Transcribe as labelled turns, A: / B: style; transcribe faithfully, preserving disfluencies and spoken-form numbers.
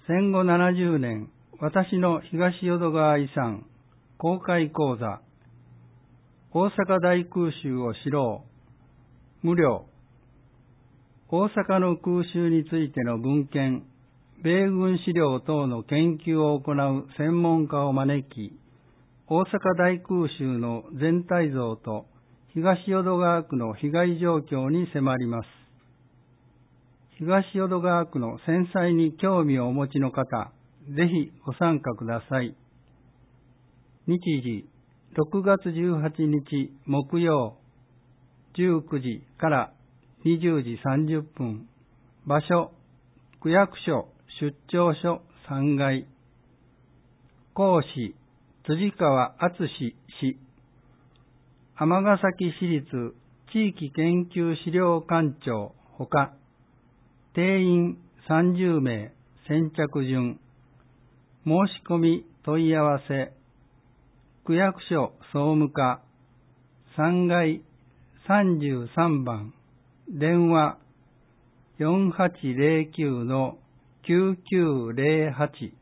A: 戦後ななじゅうねん、私の東淀川遺産公開講座、大阪大空襲を知ろう、無料。大阪の空襲についての文献、米軍資料等の研究を行う専門家を招き、大阪大空襲の全体像と東淀川区の被害状況に迫ります。東淀川区の戦災に興味をお持ちの方、ぜひご参加ください。日時、ろくがつじゅうはちにち木曜、じゅうくじからにじゅうじさんじゅっぷん。場所、区役所出張所さんがい。講師、辻川敦氏。尼崎市立地域研究資料館長ほか、定員さんじゅうめい、先着順。申し込み問い合わせ、区役所総務課さんがいさんじゅうさんばん、電話 よんはちゼロきゅうのきゅうきゅうゼロはち